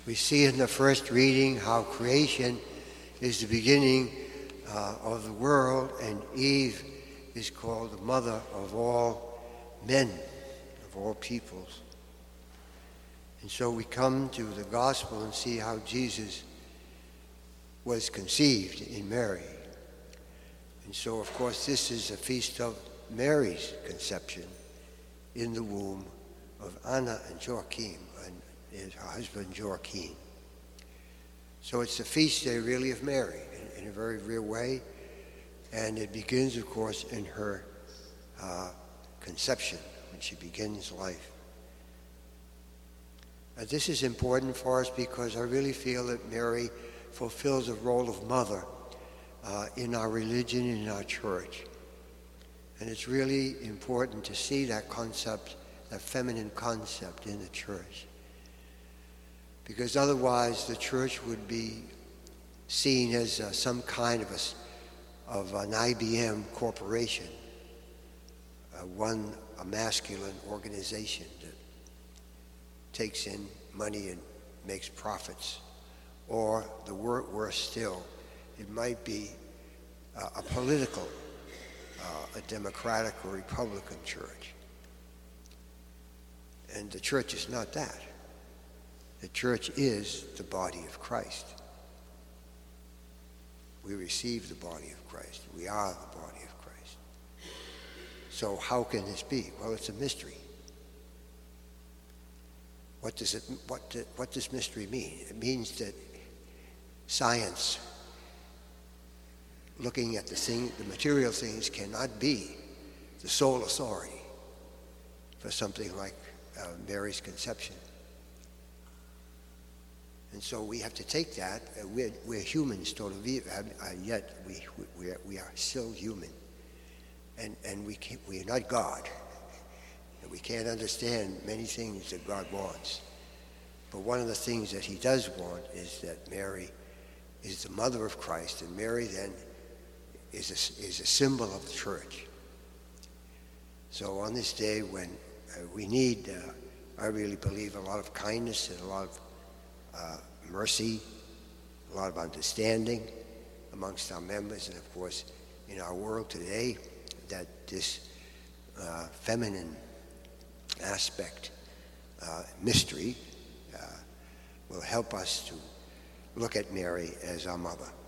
We see in the first reading how creation is the beginning of the world, and Eve is called the mother of all men, of all peoples. And so we come to the gospel and see how Jesus was conceived in Mary. And so, of course, this is a feast of Mary's conception in the womb of Anna and Joachim, and her husband Joachim. So it's a feast day really of Mary in a very real way. And it begins, of course, in her conception, when she begins life. This is important for us because I really feel that Mary fulfills the role of mother in our religion and in our church. And it's really important to see that concept, that feminine concept in the church. Because otherwise the church would be seen as some kind of an IBM corporation, a masculine organization that takes in money and makes profits. Or the worse still, it might be a political, a democratic or republican church. And the church is not that. The church is the body of Christ. We receive the body of Christ. We are the body of Christ. So how can this be? Well, it's a mystery. What does mystery mean? It means that science, looking at the material things, cannot be the sole authority for something like Mary's conception. And so we have to take that. We're humans, totally, yet we are still human, and we are not God. And we can't understand many things that God wants. But one of the things that He does want is that Mary is the mother of Christ, and Mary then is a symbol of the church. So on this day when we need, I really believe, a lot of kindness and a lot of mercy, a lot of understanding amongst our members, and of course in our world today, that this feminine aspect, mystery, will help us to look at Mary as our mother.